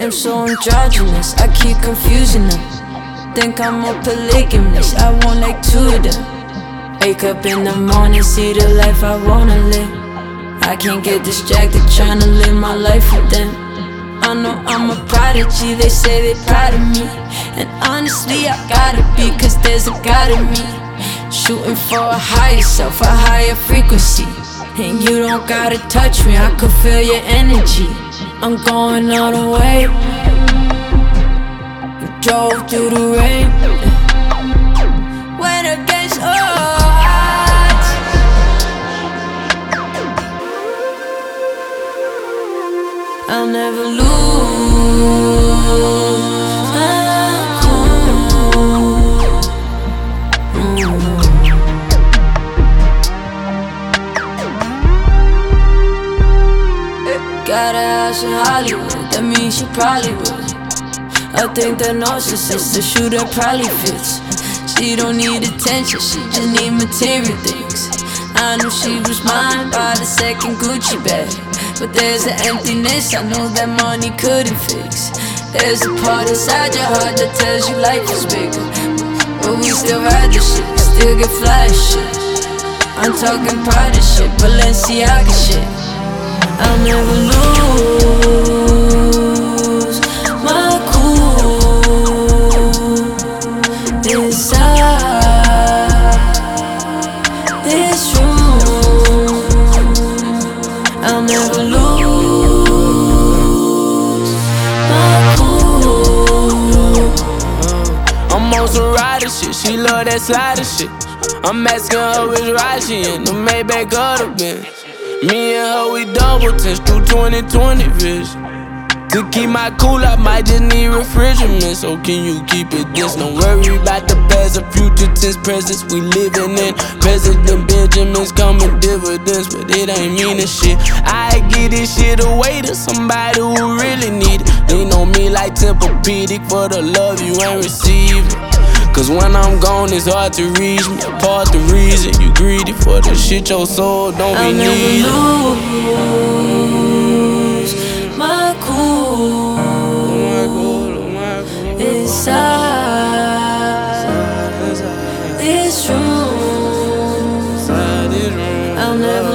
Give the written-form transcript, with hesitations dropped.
am so androgynous, I keep confusing them. Think I'm a polygamist, I want like two of them. Wake up in the morning, see the life I wanna live. I can't get distracted trying to live my life with them. I know I'm a prodigy, they say they proud of me. And honestly I gotta be, cause there's a God in me. Shooting for a higher self, a higher frequency. And you don't gotta touch me, I can feel your energy. I'm going all the way. Drove through the rain. Went against odds. I'll never lose my cool. Got a house in Hollywood, that means she probably would. I think that narcissist, the shooter probably fits. She don't need attention, she just need material things. I knew she was mine by the second Gucci bag, but there's an emptiness I know that money couldn't fix. There's a part inside your heart that tells you life is bigger, but we still ride the shit, still get fly as shit. I'm talking Prada shit, Balenciaga shit. I'll never lose my cool inside this room. I'll never lose my cool. I'm on some rider shit, she love that slider shit. I'm asking her which ride she in, the Maybach or the Benz. Me and her, we double tense through 20/20 vision. To keep my cool, I might just need refrigerant. So can you keep it this? Don't worry about the past or future tense presence we living in. President Benjamin's coming dividends, but it ain't meaning shit. I give this shit away to somebody who really need it. Lean on me like Tempur-Pedic for the love you ain't receiving. Cause when I'm gone, it's hard to reach me. Apart the reason you greedy for the shit your soul don't be needing. I'll never lose my cool inside this room. I'll never